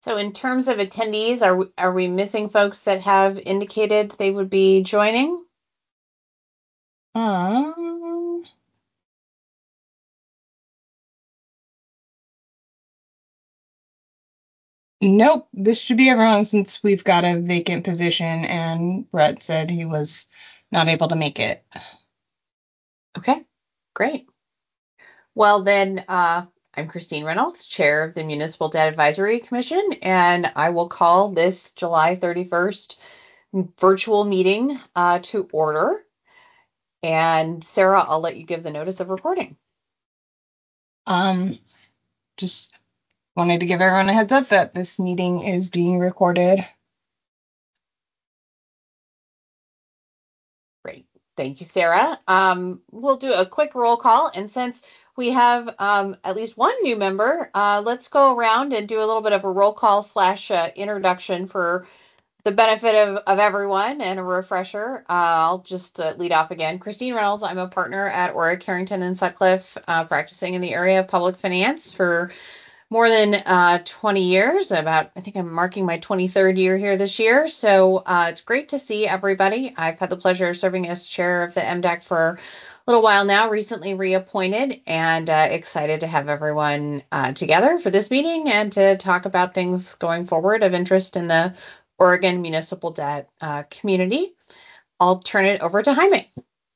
So in terms of attendees, are we missing folks that have indicated they would be joining? Nope, this should be everyone since we've got a vacant position and Brett said he was not able to make it. Okay, great. Well, then, I'm Christine Reynolds, Chair of the Municipal Debt Advisory Commission, and I will call this July 31st virtual meeting to order. And Sarah, I'll let you give the notice of recording. Just wanted to give everyone a heads up that this meeting is being recorded. Great. Thank you, Sarah. We'll do a quick roll call. And since we have at least one new member, let's go around and do a little bit of a roll call slash introduction for the benefit of everyone and a refresher. I'll just lead off again. Christine Reynolds, I'm a partner at Orrick, Carrington, and Sutcliffe, practicing in the area of public finance for more than 20 years. I think I'm marking my 23rd year here this year. So it's great to see everybody. I've had the pleasure of serving as chair of the MDAC for a little while now, recently reappointed, and excited to have everyone together for this meeting and to talk about things going forward of interest in the Oregon municipal debt community. I'll turn it over to Jaime.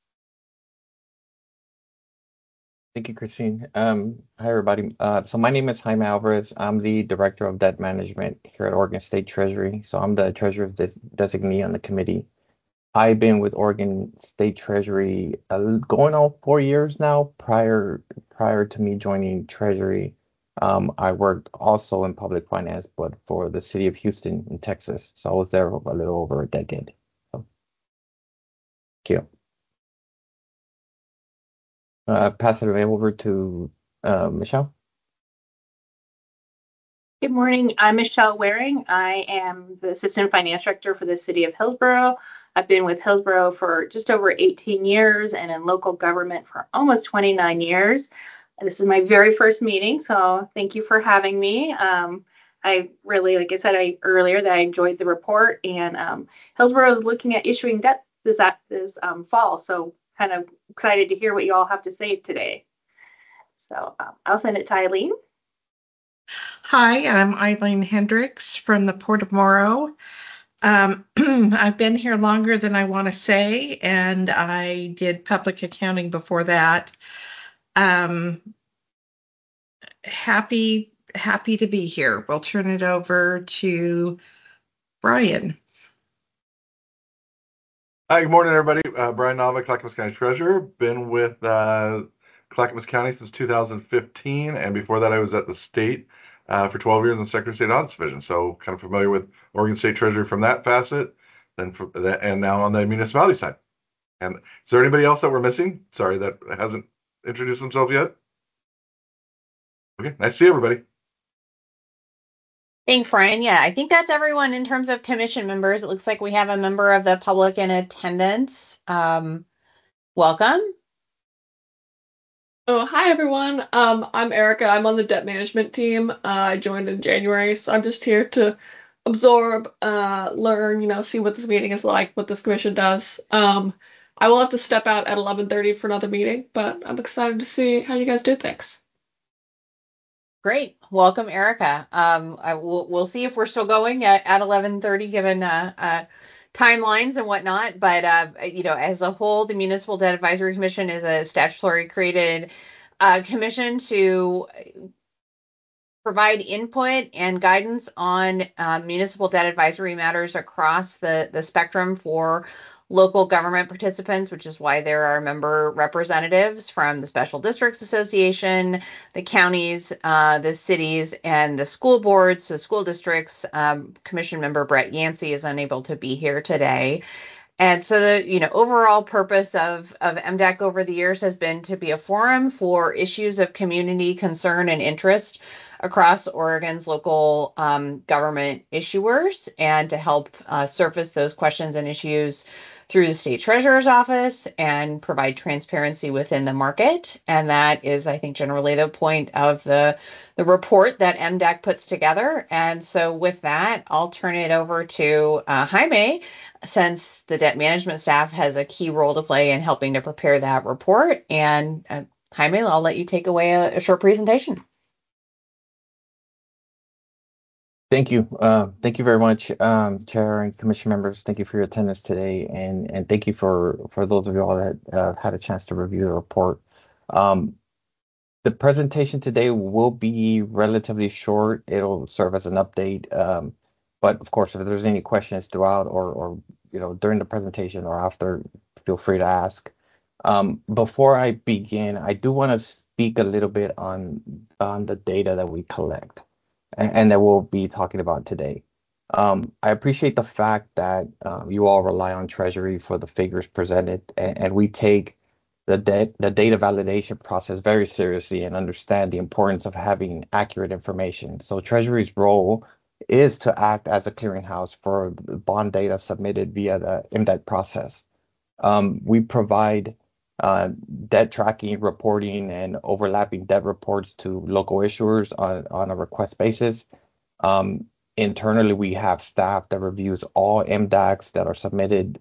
Thank you, Christine. Hi, everybody. So my name is Jaime Alvarez. I'm the Director of Debt Management here at Oregon State Treasury. So I'm the Treasurer's designee on the committee. I've been with Oregon State Treasury going on 4 years now. Prior to me joining Treasury, I worked also in public finance, but for the city of Houston in Texas. So I was there a little over a decade. So, thank you. Pass it over to Michelle. Good morning. I'm Michelle Waring. I am the Assistant Finance Director for the City of Hillsborough. I've been with Hillsborough for just over 18 years and in local government for almost 29 years. This is my very first meeting, so thank you for having me. I really, like I said earlier, that I enjoyed the report, and Hillsborough is looking at issuing debt this fall, so kind of excited to hear what you all have to say today. So I'll send it to Eileen. Hi, I'm Eileen Hendricks from the Port of Morrow. I've been here longer than I want to say, and I did public accounting before that. Happy to be here. We'll turn it over to Brian. Hi, good morning, everybody. Brian Nava, Clackamas County Treasurer. Been with Clackamas County since 2015, and before that I was at the state for 12 years in the Secretary of State Audit Division, so kind of familiar with Oregon State Treasury from that facet, and now on the municipality side. And is there anybody else that we're missing? Sorry, that hasn't introduced themselves yet? Okay, nice to see everybody. Thanks, Brian. Yeah, I think that's everyone in terms of commission members. It looks like we have a member of the public in attendance. Welcome. Oh, hi, everyone. I'm Erica. I'm on the debt management team. I joined in January, so I'm just here to absorb, learn, see what this meeting is like, what this commission does. I will have to step out at 11:30 for another meeting, but I'm excited to see how you guys do things. Great. Welcome, Erica. We'll see if we're still going at 11:30 given timelines and whatnot. But, as a whole, the Municipal Debt Advisory Commission is a statutory created commission to provide input and guidance on municipal debt advisory matters across the spectrum for local government participants, which is why there are member representatives from the Special Districts Association, the counties, the cities, and the school boards. So school districts, Commission member Brett Yancey is unable to be here today. And so the overall purpose of MDAC over the years has been to be a forum for issues of community concern and interest across Oregon's local government issuers, and to help surface those questions and issues through the state treasurer's office and provide transparency within the market. And that is, I think, generally the point of the report that MDAC puts together. And so with that, I'll turn it over to Jaime, since the debt management staff has a key role to play in helping to prepare that report. And Jaime, I'll let you take away a short presentation. Thank you. Thank you very much, Chair and Commission members. Thank you for your attendance today, and thank you for those of you all that had a chance to review the report. The presentation today will be relatively short. It'll serve as an update, but of course, if there's any questions throughout or during the presentation or after, feel free to ask. Before I begin, I do want to speak a little bit on the data that we collect and that we'll be talking about today. I appreciate the fact that you all rely on Treasury for the figures presented, and we take the data validation process very seriously and understand the importance of having accurate information. So Treasury's role is to act as a clearinghouse for the bond data submitted via the MDAC process. We provide debt tracking, reporting, and overlapping debt reports to local issuers on a request basis. Internally, we have staff that reviews all MDACs that are submitted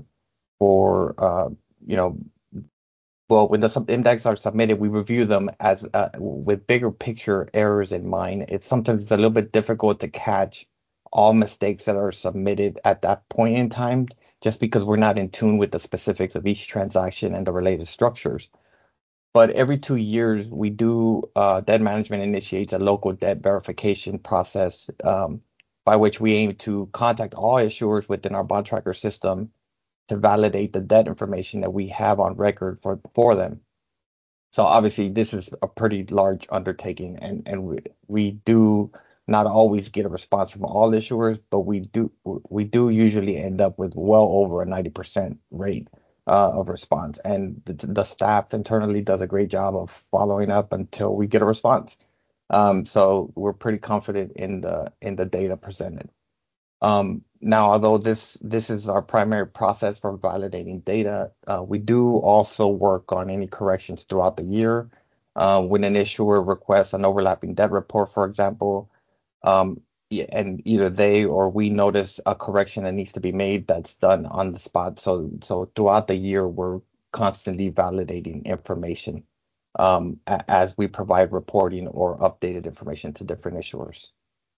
when the MDACs are submitted, we review them as with bigger picture errors in mind. It's a little bit difficult to catch all mistakes that are submitted at that point in time, just because we're not in tune with the specifics of each transaction and the related structures. But every 2 years, we do debt management initiates a local debt verification process by which we aim to contact all issuers within our bond tracker system to validate the debt information that we have on record for them. So obviously, this is a pretty large undertaking, and we do not always get a response from all issuers, but we do usually end up with well over a 90% rate of response, and the staff internally does a great job of following up until we get a response. So we're pretty confident in the data presented. Now, although this is our primary process for validating data, we do also work on any corrections throughout the year. When an issuer requests an overlapping debt report, for example, and either they or we notice a correction that needs to be made, that's done on the spot. So throughout the year, we're constantly validating information as we provide reporting or updated information to different issuers.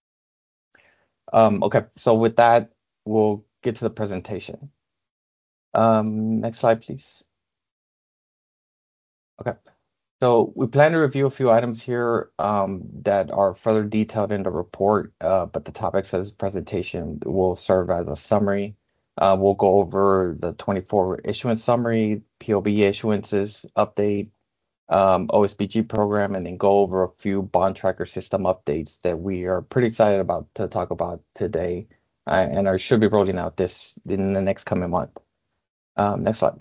Okay, so with that, we'll get to the presentation. Next slide, please. Okay, so we plan to review a few items here that are further detailed in the report, but the topics of this presentation will serve as a summary. We'll go over the 24 issuance summary, POB issuances update, OSBG program, and then go over a few bond tracker system updates that we are pretty excited about to talk about today, and should be rolling out this in the next coming month. Next slide.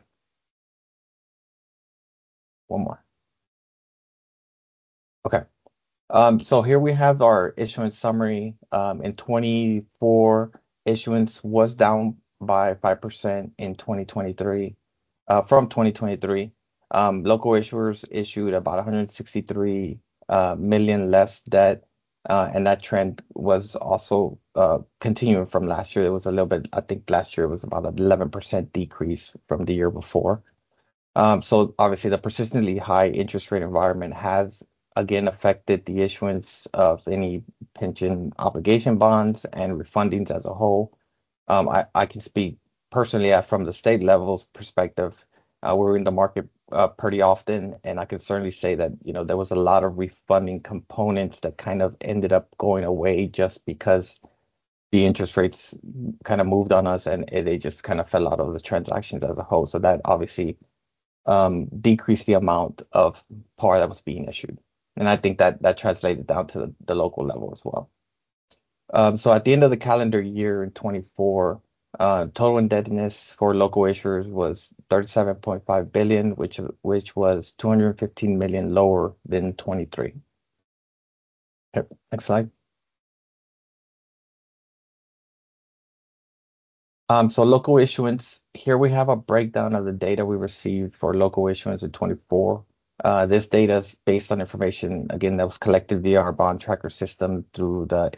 One more. Okay. So here we have our issuance summary. In 24, issuance was down by 5% in 2023, from 2023. Local issuers issued about 163 million less debt, and that trend was also continuing from last year. It was a little bit, I think last year it was about an 11% decrease from the year before. So obviously the persistently high interest rate environment has again affected the issuance of any pension obligation bonds and refundings as a whole. I can speak personally from the state level's perspective. We're in the market pretty often, and I can certainly say that there was a lot of refunding components that kind of ended up going away just because the interest rates kind of moved on us, and they just kind of fell out of the transactions as a whole. So that obviously decreased the amount of par that was being issued, and I think that translated down to the local level as well. So at the end of the calendar year in 24, total indebtedness for local issuers was 37.5 billion, which was 215 million lower than 23. Okay, next slide. So local issuance, here we have a breakdown of the data we received for local issuance in 24. This data is based on information, again, that was collected via our bond tracker system through the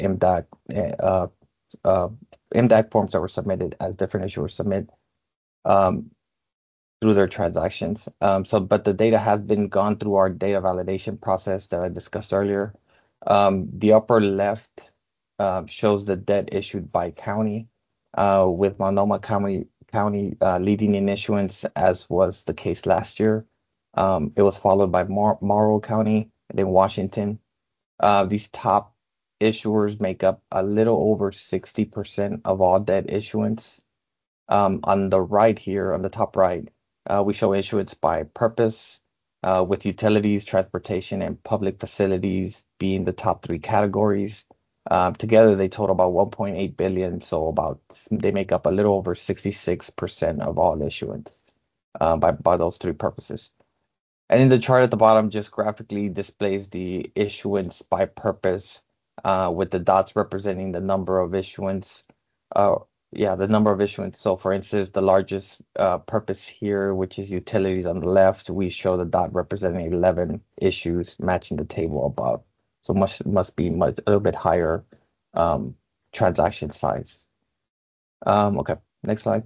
MDAC forms that were submitted as different issuers submit through their transactions. But the data has been gone through our data validation process that I discussed earlier. The upper left shows the debt issued by county, with Multnomah County leading in issuance, as was the case last year. It was followed by Morrow County and then Washington. These top issuers make up a little over 60% of all debt issuance. On the right here, on the top right, we show issuance by purpose, with utilities, transportation, and public facilities being the top three categories. Together, they total about 1.8 billion, so they make up a little over 66% of all issuance by those three purposes. And in the chart at the bottom just graphically displays the issuance by purpose, with the dots representing the number of issuance. The number of issuance. So for instance, the largest purpose here, which is utilities on the left, we show the dot representing 11 issues matching the table above. So must be a little bit higher transaction size. Okay, next slide.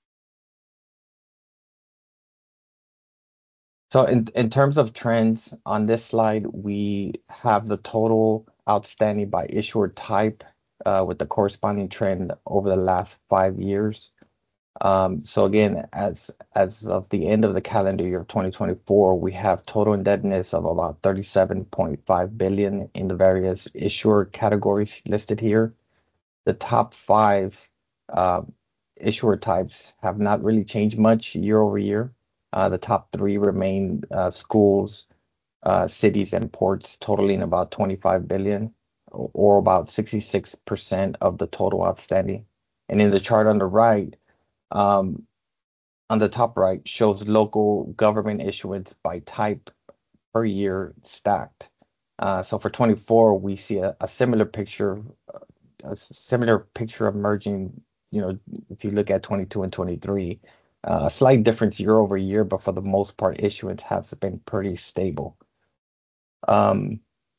So in terms of trends on this slide, we have the total outstanding by issuer type, with the corresponding trend over the last 5 years. So again, as of the end of the calendar year of 2024, we have total indebtedness of about 37.5 billion in the various issuer categories listed here. The top 5 issuer types have not really changed much year over year. The top 3 remain schools, cities, and ports, totaling about 25 billion, or about 66% of the total outstanding. And in the chart on the right, on the top right, shows local government issuance by type per year stacked. So for 24, we see a similar picture emerging. If you look at 22 and 23, a slight difference year over year, but for the most part, issuance has been pretty stable. Brian.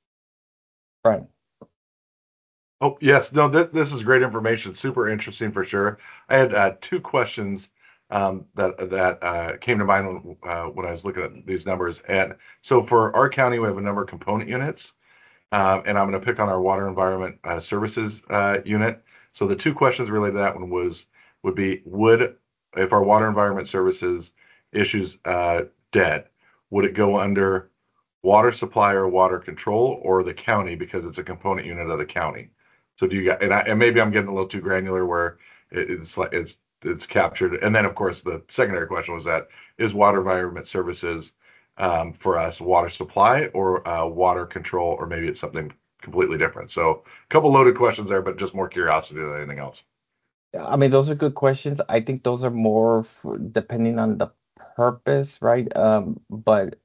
Oh, yes. No, this is great information. Super interesting for sure. I had 2 questions that came to mind when I was looking at these numbers. And so for our county, we have a number of component units, and I'm going to pick on our water environment services unit. So the 2 questions related to that one would be, if our water environment services issues debt, would it go under water supply or water control, or the county, because it's a component unit of the county? So do you got, and maybe I'm getting a little too granular where it's captured. And then of course the secondary question was, that is water environment services for us water supply or water control, or maybe it's something completely different. So a couple loaded questions there, but just more curiosity than anything else. I mean, those are good questions. I think those are more depending on the purpose, right? But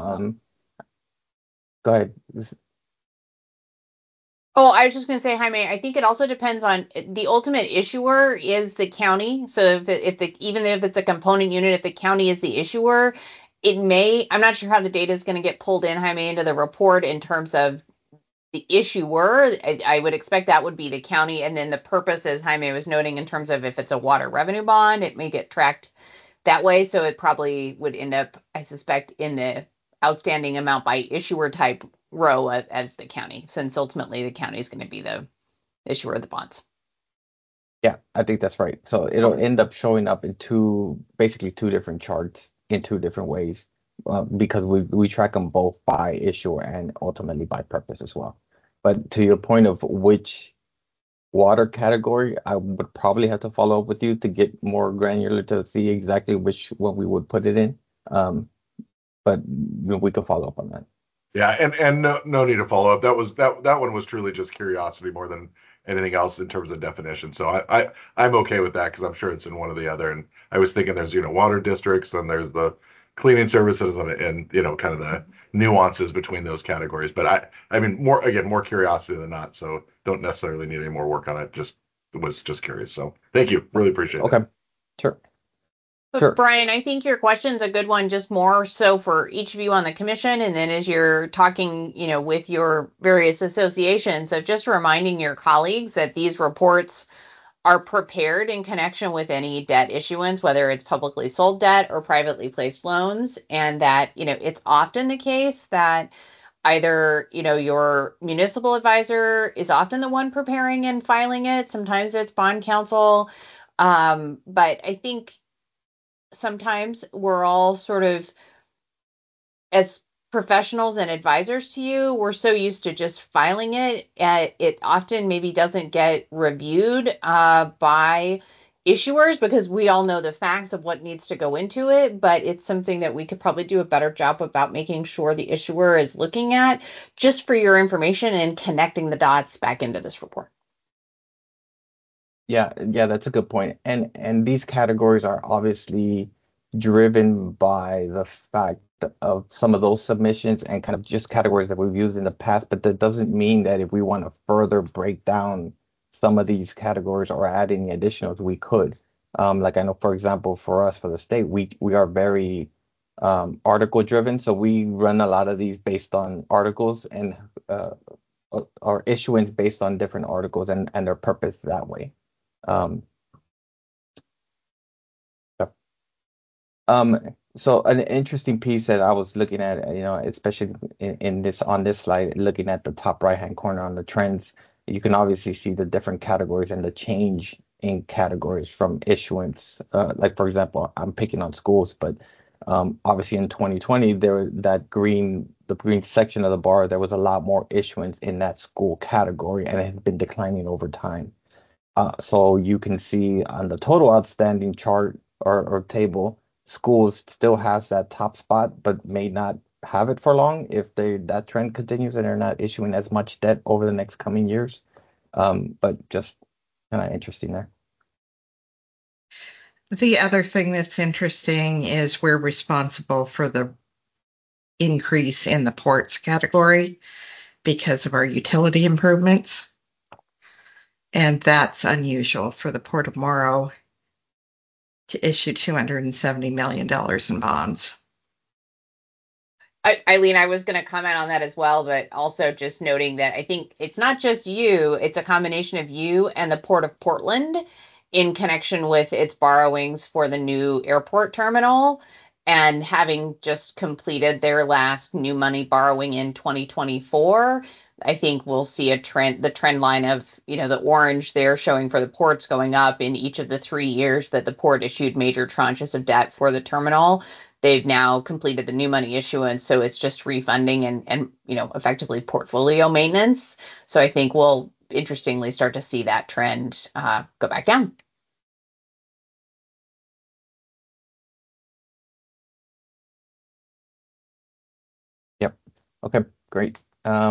go ahead. Oh, I was just going to say, Jaime, I think it also depends on the ultimate issuer is the county. So even if it's a component unit, if the county is the issuer, I'm not sure how the data is going to get pulled in, Jaime, into the report in terms of the issuer. I would expect that would be the county. And then the purpose, as Jaime was noting, in terms of if it's a water revenue bond, it may get tracked that way. So it probably would end up, I suspect, in the outstanding amount by issuer type row as the county, since ultimately the county is going to be the issuer of the bonds. Yeah, I think that's right. So it'll end up showing up in basically two different charts in 2 different ways, because we track them both by issuer and ultimately by purpose as well. But to your point of which water category, I would probably have to follow up with you to get more granular to see exactly which one we would put it in. But we can follow up on that. Yeah, and no need to follow up. That one was truly just curiosity more than anything else in terms of definition. So I'm okay with that, because I'm sure it's in one or the other. And I was thinking there's water districts, and there's the cleaning services, and kind of the nuances between those categories. But I mean more curiosity than not. So don't necessarily need any more work on it. Just was just curious. So thank you. Really appreciate it. Okay. Sure. But Sure. Brian, I think your question's a good one, just more so for each of you on the commission, and then as you're talking, with your various associations, of just reminding your colleagues that these reports are prepared in connection with any debt issuance, whether it's publicly sold debt or privately placed loans, and that, it's often the case that either, your municipal advisor is often the one preparing and filing it. Sometimes it's bond counsel. But I think sometimes we're all sort of, as professionals and advisors to you, we're so used to just filing it. It often maybe doesn't get reviewed by issuers because we all know the facts of what needs to go into it, but it's something that we could probably do a better job about making sure the issuer is looking at, just for your information and connecting the dots back into this report. Yeah, that's a good point. And these categories are obviously driven by the fact of some of those submissions and kind of just categories that we've used in the past, but that doesn't mean that if we want to further break down some of these categories or add any additionals, we could. Like I know, for example, for us, for the state, we are very article driven, so we run a lot of these based on articles and or issuance based on different articles and their purpose that way. Um, so an interesting piece that I was looking at, especially in this on this slide, looking at the top right hand corner on the trends, you can obviously see the different categories and the change in categories from issuance. Like for example, I'm picking on schools, but obviously in 2020 the green section of the bar, there was a lot more issuance in that school category, and it has been declining over time. So you can see on the total outstanding chart or table, schools still has that top spot, but may not have it for long if that trend continues and they're not issuing as much debt over the next coming years. But just kind of interesting there. The other thing that's interesting is we're responsible for the increase in the ports category because of our utility improvements. And that's unusual for the Port of Morrow to issue $270 million in bonds. Eileen, I was going to comment on that as well, but also just noting that I think it's not just you, it's a combination of you and the Port of Portland in connection with its borrowings for the new airport terminal, and having just completed their last new money borrowing in 2024. I think we'll see the trend line of, the orange there showing for the ports going up in each of the 3 years that the port issued major tranches of debt for the terminal. They've now completed the new money issuance, so it's just refunding and effectively portfolio maintenance. So I think we'll interestingly start to see that trend go back down. Yep. Okay, great.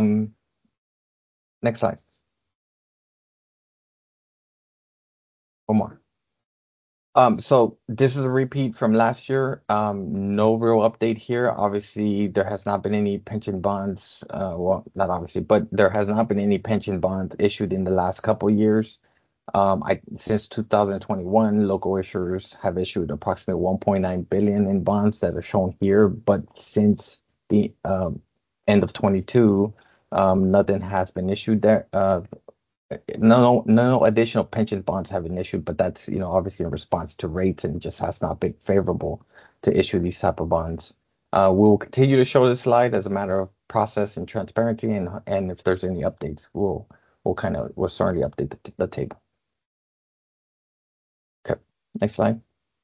Next slide. One more. So this is a repeat from last year. No real update here. Obviously, there has not been any pension bonds. Well, not obviously, but there has not been any pension bonds issued in the last couple years. Since 2021, local issuers have issued approximately 1.9 billion in bonds that are shown here. But since the end of 22, nothing has been issued there. No additional pension bonds have been issued, but that's, obviously in response to rates, and just has not been favorable to issue these type of bonds. We will continue to show this slide as a matter of process and transparency, and if there's any updates, we'll certainly update the table. Okay, next slide.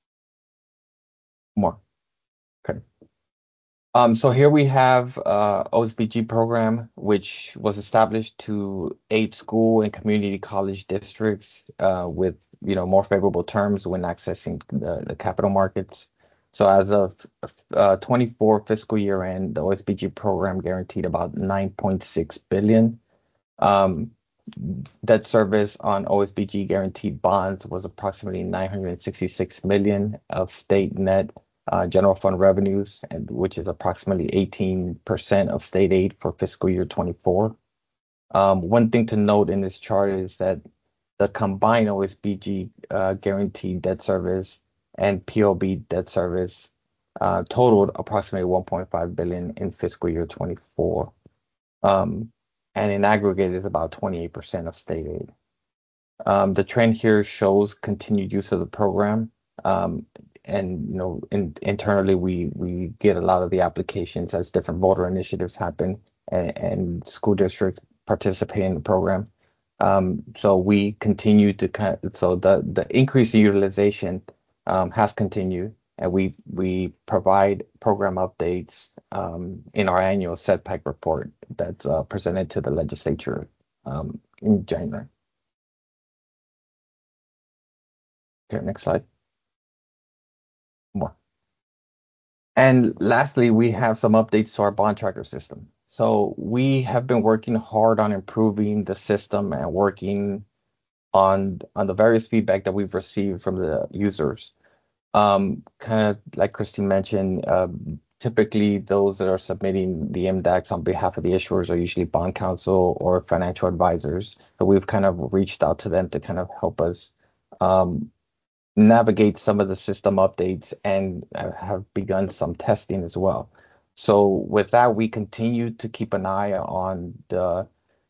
More. Okay. So here we have OSBG program, which was established to aid school and community college districts with more favorable terms when accessing the capital markets. So as of 24 fiscal year end, the OSBG program guaranteed about 9.6 billion. Debt service on OSBG guaranteed bonds was approximately 966 million of state net general fund revenues, and which is approximately 18% of state aid for fiscal year 24. One thing to note in this chart is that the combined OSBG guaranteed debt service and POB debt service totaled approximately 1.5 billion in fiscal year 24. And in aggregate is about 28% of state aid. The trend here shows continued use of the program. And internally we get a lot of the applications as different voter initiatives happen and school districts participate in the program. So we continue to so the increase in utilization has continued, and we provide program updates in our annual setback report that's presented to the legislature in January. Okay, next slide. More. And lastly, we have some updates to our bond tracker system. So we have been working hard on improving the system and working on the various feedback that we've received from the users. Kind of like Christine mentioned, typically those that are submitting the MDAX on behalf of the issuers are usually bond counsel or financial advisors. So we've kind of reached out to them to kind of help us navigate some of the system updates and have begun some testing as well. So with that, we continue to keep an eye on the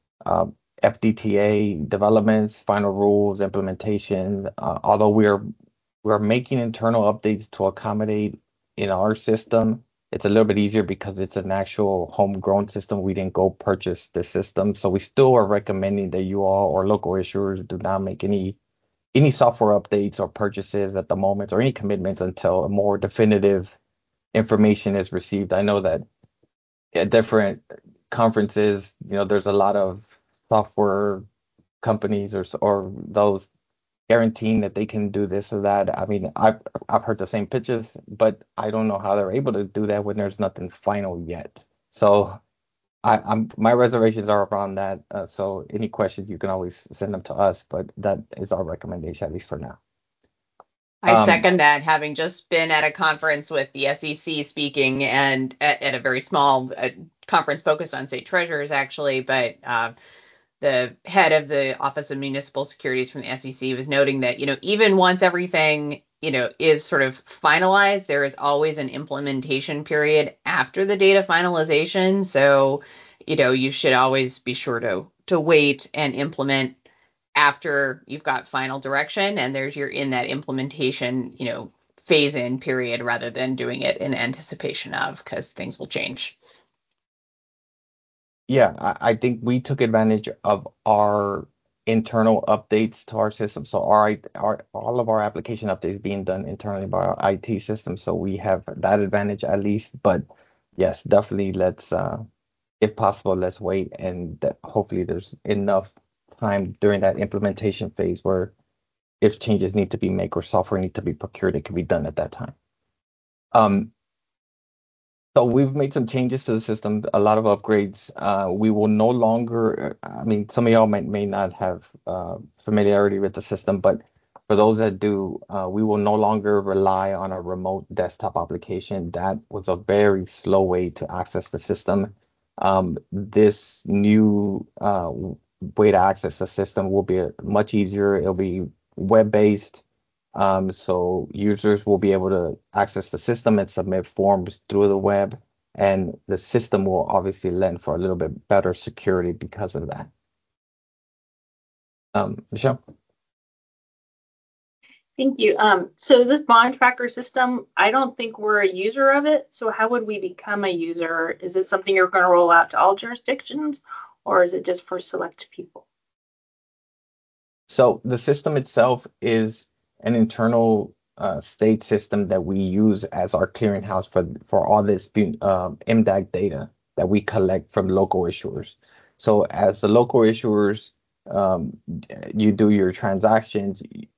FDTA developments, final rules, implementation. Although we're making internal updates to accommodate in our system, it's a little bit easier because it's an actual homegrown system. We didn't go purchase the system, so we still are recommending that you all or local issuers do not make any software updates or purchases at the moment or any commitments until a more definitive information is received. I know that at different conferences, there's a lot of software companies or those guaranteeing that they can do this or that. I mean, I've heard the same pitches, but I don't know how they're able to do that when there's nothing final yet. So my reservations are around that. So any questions, you can always send them to us, but that is our recommendation, at least for now. I second that, having just been at a conference with the SEC speaking and at a very small conference focused on state treasurers, actually, but the head of the Office of Municipal Securities from the SEC was noting that, even once everything, is sort of finalized, there is always an implementation period after the date of finalization. So, you should always be sure to wait and implement after you've got final direction and you're in that implementation, phase in period rather than doing it in anticipation of, because things will change. Yeah, I think we took advantage of our internal updates to our system. So all of our application updates being done internally by our IT system. So we have that advantage at least. But yes, definitely if possible, let's wait, and hopefully there's enough time during that implementation phase where if changes need to be made or software need to be procured, it can be done at that time. So we've made some changes to the system, a lot of upgrades. We will no longer, I mean, some of y'all may not have familiarity with the system, but for those that do, we will no longer rely on a remote desktop application. That was a very slow way to access the system. This new way to access the system will be much easier. It'll be web-based. So users will be able to access the system and submit forms through the web, and the system will obviously lend for a little bit better security because of that. Michelle? Thank you. So this bond tracker system, I don't think we're a user of it. So how would we become a user? Is it something you're going to roll out to all jurisdictions, or is it just for select people? So the system itself is an internal state system that we use as our clearinghouse for all this MDAG data that we collect from local issuers. So as the local issuers, you do your transactions,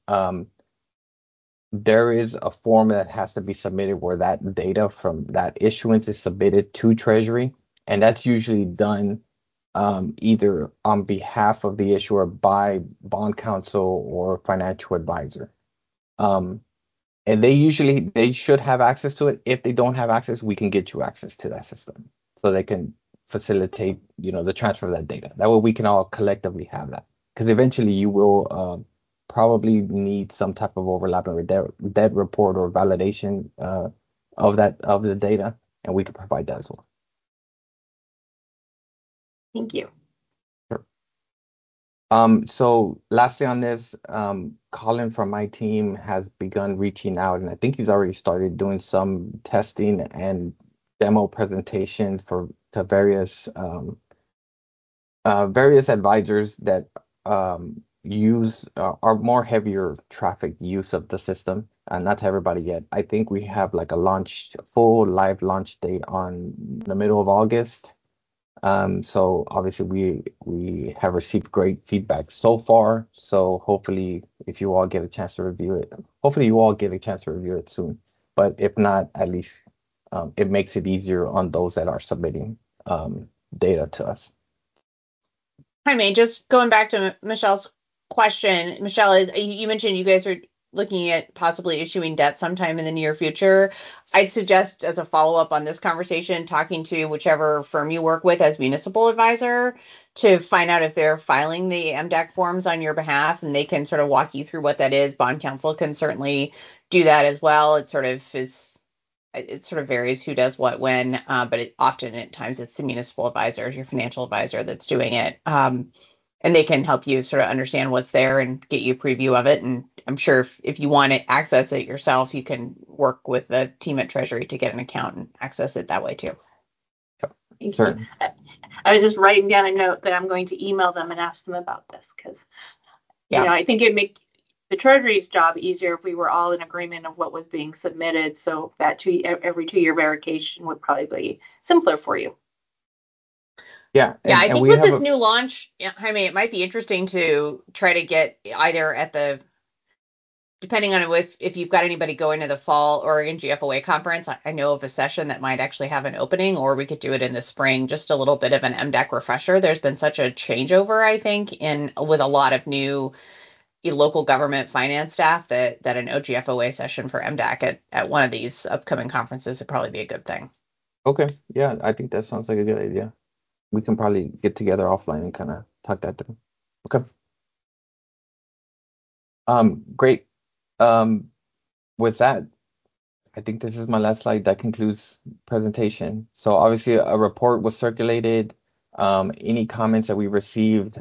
there is a form that has to be submitted where that data from that issuance is submitted to Treasury, and that's usually done either on behalf of the issuer by bond counsel or financial advisor. And they should have access to it. If they don't have access, we can get you access to that system so they can facilitate, the transfer of that data. That way we can all collectively have that. because eventually you will probably need some type of overlapping with debt report or validation of the data, and we can provide that as well. Thank you. So lastly on this, Colin from my team has begun reaching out, and I think he's already started doing some testing and demo presentations to various advisors that use are more heavier traffic use of the system, and not to everybody yet. I think we have like a full live launch date on the middle of August. So obviously we have received great feedback so far. So hopefully if you all get a chance to review it, hopefully you all get a chance to review it soon. But if not, at least it makes it easier on those that are submitting data to us. Hi, May. Just going back to Michelle's question. Michelle, you mentioned you guys are looking at possibly issuing debt sometime in the near future. I'd suggest, as a follow-up on this conversation, talking to whichever firm you work with as municipal advisor to find out if they're filing the MDAC forms on your behalf, and they can sort of walk you through what that is. Bond counsel can certainly do that as well. It sort of varies who does what when, but often at times it's the municipal advisor, your financial advisor that's doing it. And they can help you sort of understand what's there and get you a preview of it. And I'm sure if you want to access it yourself, you can work with the team at Treasury to get an account and access it that way too. Sure. I was just writing down a note that I'm going to email them and ask them about this because, I think it'd make the Treasury's job easier if we were all in agreement of what was being submitted. So that every 2-year verification would probably be simpler for you. Yeah. I think with this new launch, Jaime, it might be interesting to try to get either depending on if you've got anybody going to the fall Oregon GFOA conference. I know of a session that might actually have an opening, or we could do it in the spring, just a little bit of an MDAC refresher. There's been such a changeover, I think, with a lot of new local government finance staff that an OGFOA session for MDAC at one of these upcoming conferences would probably be a good thing. Okay. Yeah, I think that sounds like a good idea. We can probably get together offline and kind of talk that through. Okay. Great. With that, I think this is my last slide. That concludes presentation. So obviously a report was circulated. Any comments that we received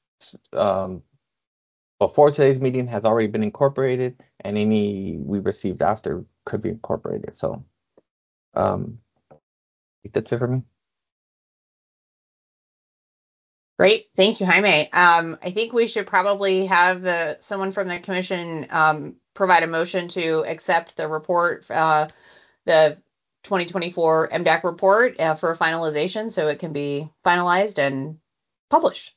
before today's meeting has already been incorporated, and any we received after could be incorporated. So I think that's it for me. Great. Thank you, Jaime. I think we should probably have someone from the commission provide a motion to accept the report, the 2024 MDAC report for finalization so it can be finalized and published.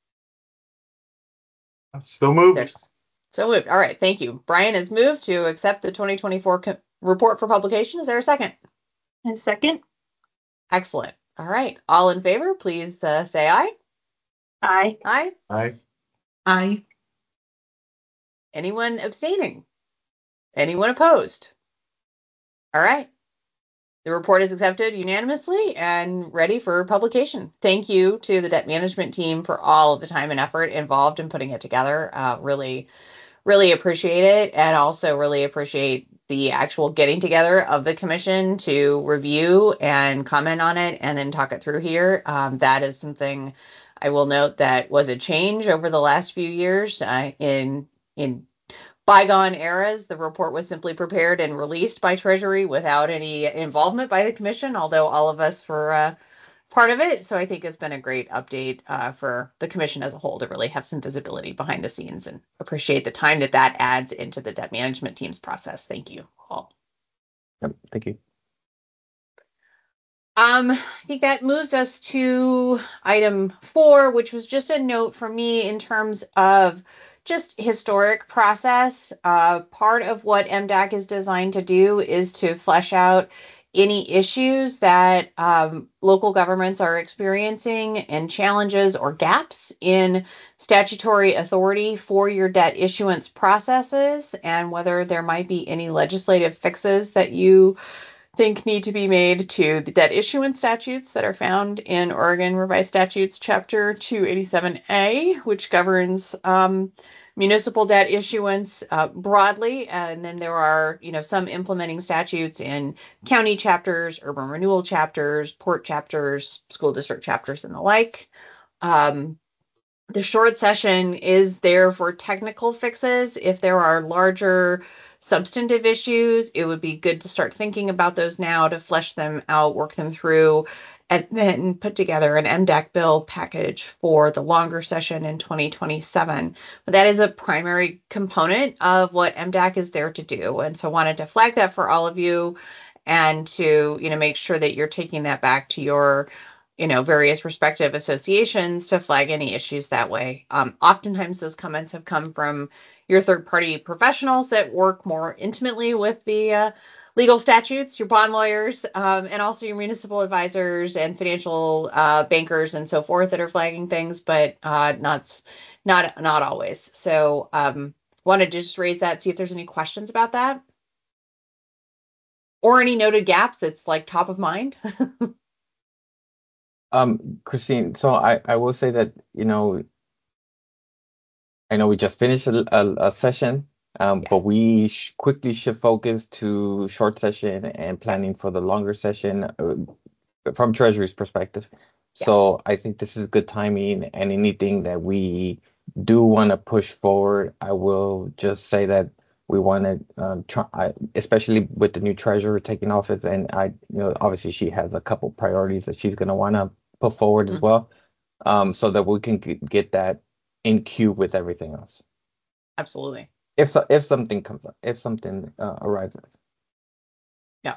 So moved. So moved. All right. Thank you. Brian has moved to accept the 2024 report for publication. Is there a second? A second. Excellent. All right. All in favor, please say aye. Aye. Aye. Aye. Aye. Anyone abstaining? Anyone opposed? All right. The report is accepted unanimously and ready for publication. Thank you to the debt management team for all of the time and effort involved in putting it together. Really, really appreciate it, and also really appreciate the actual getting together of the commission to review and comment on it and then talk it through here. That is something I will note that was a change over the last few years. In bygone eras, the report was simply prepared and released by Treasury without any involvement by the commission, although all of us were part of it. So I think it's been a great update for the commission as a whole to really have some visibility behind the scenes, and appreciate the time that adds into the debt management team's process. Thank you all. Yep, thank you. I think that moves us to item 4, which was just a note for me in terms of just historic process. Part of what MDAC is designed to do is to flesh out any issues that local governments are experiencing and challenges or gaps in statutory authority for your debt issuance processes, and whether there might be any legislative fixes that you think need to be made to the debt issuance statutes that are found in Oregon Revised Statutes Chapter 287A, which governs municipal debt issuance broadly. And then there are, some implementing statutes in county chapters, urban renewal chapters, port chapters, school district chapters, and the like. The short session is there for technical fixes. If there are larger substantive issues, it would be good to start thinking about those now to flesh them out, work them through, and then put together an MDAC bill package for the longer session in 2027. But that is a primary component of what MDAC is there to do. And so wanted to flag that for all of you and to, make sure that you're taking that back to your various respective associations to flag any issues that way. Oftentimes those comments have come from your third-party professionals that work more intimately with the legal statutes, your bond lawyers, and also your municipal advisors and financial bankers and so forth that are flagging things, but not always. So wanted to just raise that, see if there's any questions about that or any noted gaps that's like top of mind. Christine, so I will say that, I know we just finished a session, but we quickly shift focus to short session and planning for the longer session from Treasury's perspective. Yeah. So I think this is good timing, and anything that we do want to push forward, I will just say that we want to try, especially with the new treasurer taking office, and obviously she has a couple priorities that she's going to want to put forward as well, so that we can get that in queue with everything else. Absolutely. If something comes up, if something arises. Yeah.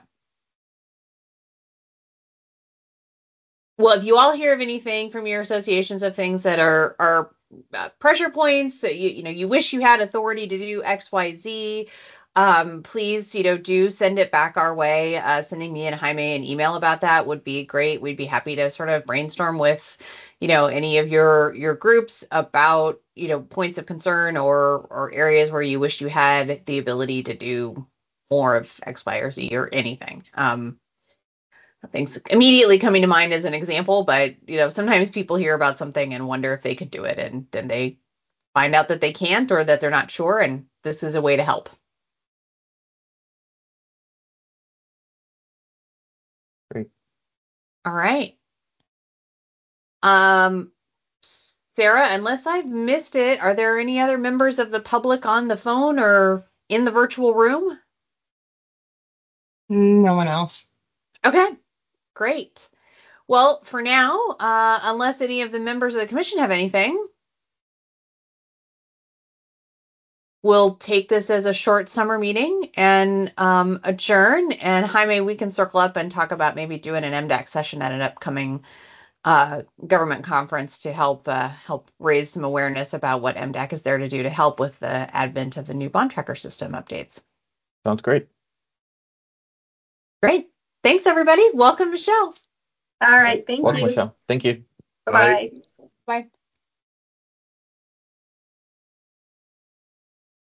Well, if you all hear of anything from your associations of things that are pressure points, you wish you had authority to do X, Y, Z, please, do send it back our way. Sending me and Jaime an email about that would be great. We'd be happy to sort of brainstorm with, any of your groups about, points of concern or areas where you wish you had the ability to do more of X, Y, or Z or anything. Nothing's immediately coming to mind as an example, but sometimes people hear about something and wonder if they could do it, and then they find out that they can't or that they're not sure, and this is a way to help. Great. All right. Sarah, unless I've missed it, are there any other members of the public on the phone or in the virtual room? No one else. Okay, great. Well, for now, unless any of the members of the commission have anything, we'll take this as a short summer meeting and adjourn. And Jaime, we can circle up and talk about maybe doing an MDAC session at an upcoming government conference to help raise some awareness about what MDAC is there to do to help with the advent of the new bond tracker system updates. Sounds great. Great. Thanks, everybody. Welcome, Michelle. All right. Thank Welcome, you. Michelle. Thank you. Bye-bye. Bye.